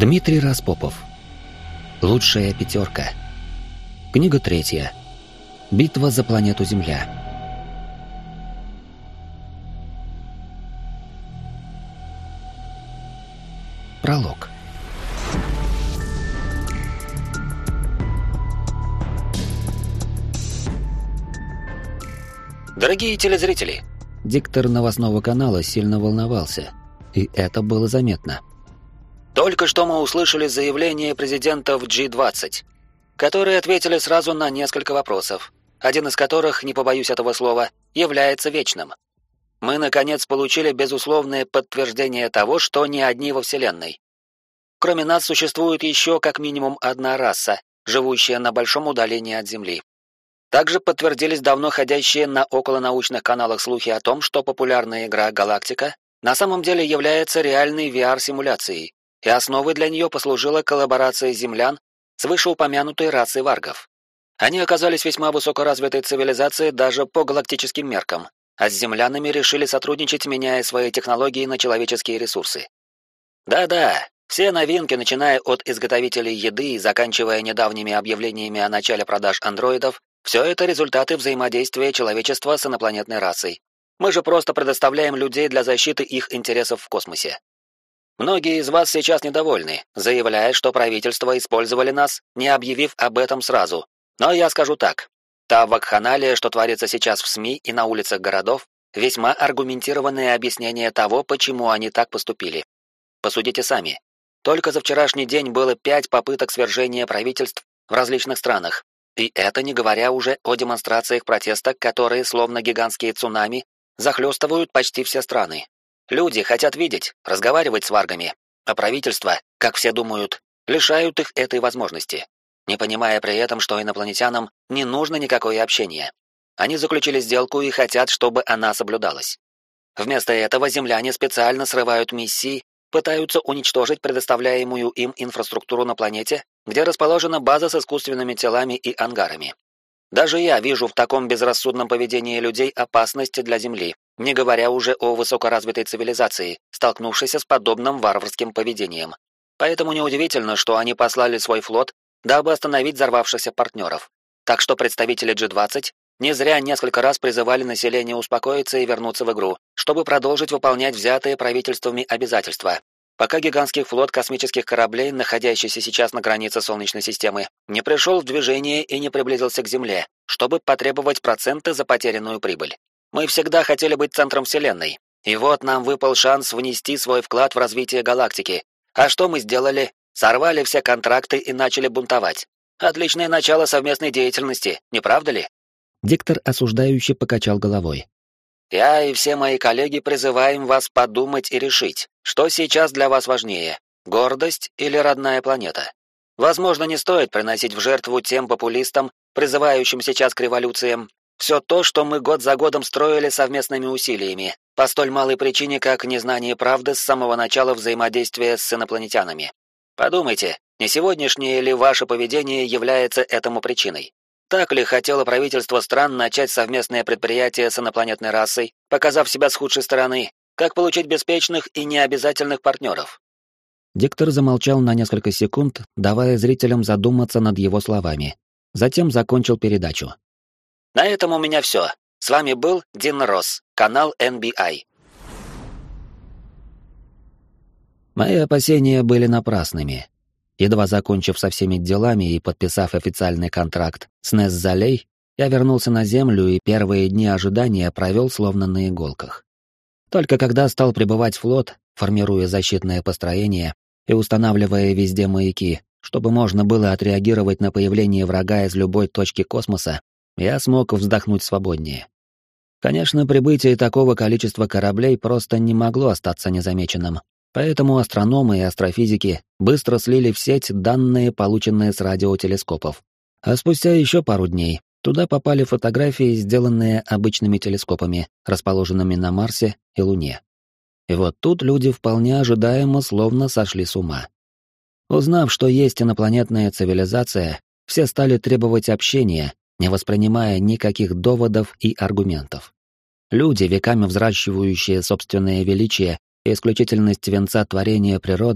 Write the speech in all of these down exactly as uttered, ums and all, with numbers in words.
Дмитрий Распопов. Лучшая пятерка. Книга третья. Битва за планету Земля. Пролог. Дорогие телезрители, Диктор новостного канала сильно волновался, и это было заметно. только что мы услышали заявление президентов джи двадцать, которые ответили сразу на несколько вопросов, один из которых, не побоюсь этого слова, является вечным. Мы, наконец, получили безусловное подтверждение того, что не одни во Вселенной. Кроме нас существует еще как минимум одна раса, живущая на большом удалении от Земли. Также подтвердились давно ходящие на околонаучных каналах слухи о том, что популярная игра «Галактика» на самом деле является реальной ви ар-симуляцией, и основой для нее послужила коллаборация землян с вышеупомянутой расой варгов. Они оказались весьма высокоразвитой цивилизацией даже по галактическим меркам, а с землянами решили сотрудничать, меняя свои технологии на человеческие ресурсы. Да-да, все новинки, начиная от изготовителей еды и заканчивая недавними объявлениями о начале продаж андроидов, все это результаты взаимодействия человечества с инопланетной расой. Мы же просто предоставляем людей для защиты их интересов в космосе. Многие из вас сейчас недовольны, заявляя, что правительства использовали нас, не объявив об этом сразу. Но я скажу так. Та вакханалия, что творится сейчас в СМИ и на улицах городов, весьма аргументированное объяснение того, почему они так поступили. Посудите сами. Только за вчерашний день было пять попыток свержения правительств в различных странах. И это не говоря уже о демонстрациях протеста, которые, словно гигантские цунами, захлестывают почти все страны. Люди хотят видеть, разговаривать с варгами, а правительства, как все думают, лишают их этой возможности, не понимая при этом, что инопланетянам не нужно никакое общение. Они заключили сделку и хотят, чтобы она соблюдалась. Вместо этого земляне специально срывают миссии, пытаются уничтожить предоставляемую им инфраструктуру на планете, где расположена база с искусственными телами и ангарами. Даже я вижу в таком безрассудном поведении людей опасность для Земли, не говоря уже о высокоразвитой цивилизации, столкнувшейся с подобным варварским поведением. Поэтому неудивительно, что они послали свой флот, дабы остановить взорвавшихся партнеров. Так что представители джи двадцать не зря несколько раз призывали население успокоиться и вернуться в игру, чтобы продолжить выполнять взятые правительствами обязательства. Пока гигантский флот космических кораблей, находящийся сейчас на границе Солнечной системы, не пришел в движение и не приблизился к Земле, чтобы потребовать проценты за потерянную прибыль. Мы всегда хотели быть центром Вселенной, и вот нам выпал шанс внести свой вклад в развитие галактики. А что мы сделали? Сорвали все контракты и начали бунтовать. Отличное начало совместной деятельности, не правда ли? Диктор осуждающе покачал головой. Я и все мои коллеги призываем вас подумать и решить, что сейчас для вас важнее — гордость или родная планета. Возможно, не стоит приносить в жертву тем популистам, призывающим сейчас к революциям, все то, что мы год за годом строили совместными усилиями, по столь малой причине, как незнание правды с самого начала взаимодействия с инопланетянами. Подумайте, не сегодняшнее ли ваше поведение является этому причиной? Так ли хотело правительство стран начать совместное предприятие с инопланетной расой, показав себя с худшей стороны, как получить беспечных и необязательных партнеров? Диктор замолчал на несколько секунд, давая зрителям задуматься над его словами. Затем закончил передачу. На этом у меня все. С вами был Дин Росс, канал эн би ай. Мои опасения были напрасными. Едва закончив со всеми делами и подписав официальный контракт с Несзалей, я вернулся на Землю и первые дни ожидания провел словно на иголках. Только когда стал прибывать флот, формируя защитное построение и устанавливая везде маяки, чтобы можно было отреагировать на появление врага из любой точки космоса, я смог вздохнуть свободнее. Конечно, прибытие такого количества кораблей просто не могло остаться незамеченным. Поэтому астрономы и астрофизики быстро слили в сеть данные, полученные с радиотелескопов. А спустя еще пару дней туда попали фотографии, сделанные обычными телескопами, расположенными на Марсе и Луне. И вот тут люди вполне ожидаемо словно сошли с ума. Узнав, что есть инопланетная цивилизация, все стали требовать общения, не воспринимая никаких доводов и аргументов. Люди, веками взращивающие собственное величие и исключительность венца творения природы,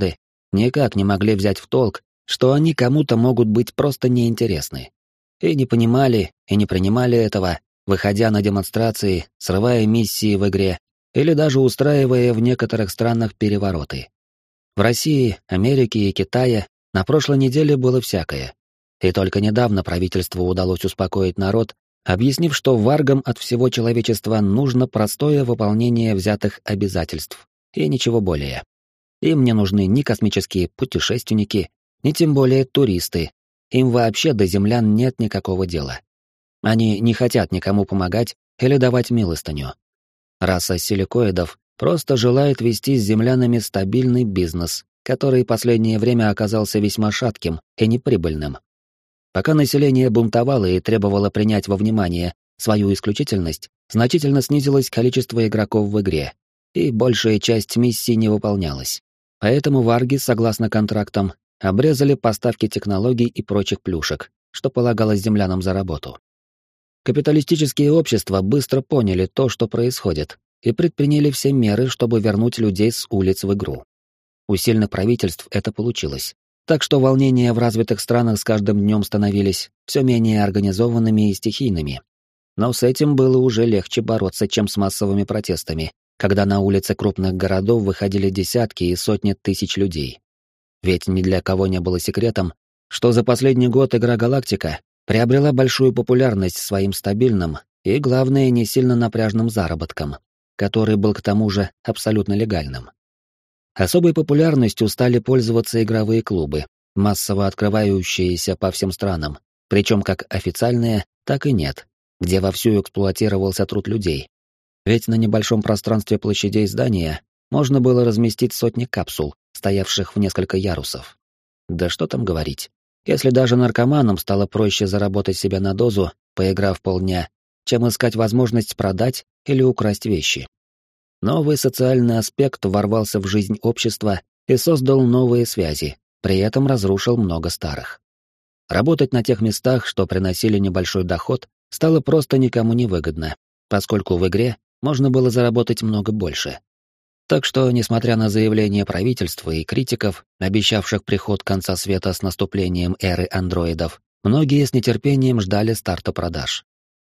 никак не могли взять в толк, что они кому-то могут быть просто неинтересны. И не понимали, и не принимали этого, выходя на демонстрации, срывая миссии в игре или даже устраивая в некоторых странах перевороты. В России, Америке и Китае на прошлой неделе было всякое. И только недавно правительству удалось успокоить народ, объяснив, что варгам от всего человечества нужно простое выполнение взятых обязательств, и ничего более. Им не нужны ни космические путешественники, ни тем более туристы. Им вообще до землян нет никакого дела. Они не хотят никому помогать или давать милостыню. Раса силикоидов просто желает вести с землянами стабильный бизнес, который последнее время оказался весьма шатким и неприбыльным. Пока население бунтовало и требовало принять во внимание свою исключительность, значительно снизилось количество игроков в игре, и большая часть миссий не выполнялась. Поэтому варги, согласно контрактам, обрезали поставки технологий и прочих плюшек, что полагалось землянам за работу. Капиталистические общества быстро поняли то, что происходит, и предприняли все меры, чтобы вернуть людей с улиц в игру. У сильных правительств это получилось. Так что волнения в развитых странах с каждым днем становились все менее организованными и стихийными. Но с этим было уже легче бороться, чем с массовыми протестами, когда на улицы крупных городов выходили десятки и сотни тысяч людей. Ведь ни для кого не было секретом, что за последний год игра «Галактика» приобрела большую популярность своим стабильным и, главное, не сильно напряжным заработком, который был к тому же абсолютно легальным. Особой популярностью стали пользоваться игровые клубы, массово открывающиеся по всем странам, причем как официальные, так и нет, где вовсю эксплуатировался труд людей. Ведь на небольшом пространстве площадей здания можно было разместить сотни капсул, стоявших в несколько ярусов. Да что там говорить. Если даже наркоманам стало проще заработать себе на дозу, поиграв полдня, чем искать возможность продать или украсть вещи. Новый социальный аспект ворвался в жизнь общества и создал новые связи, при этом разрушил много старых. Работать на тех местах, что приносили небольшой доход, стало просто никому не выгодно, поскольку в игре можно было заработать много больше. Так что, несмотря на заявления правительства и критиков, обещавших приход конца света с наступлением эры андроидов, многие с нетерпением ждали старта продаж.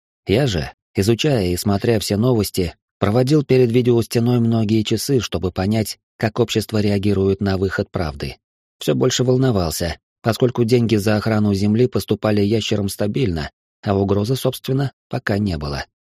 Я же, изучая и смотря все новости, проводил перед видеостеной многие часы, чтобы понять, как общество реагирует на выход правды. Все больше волновался, поскольку деньги за охрану Земли поступали ящерам стабильно, а угрозы, собственно, пока не было.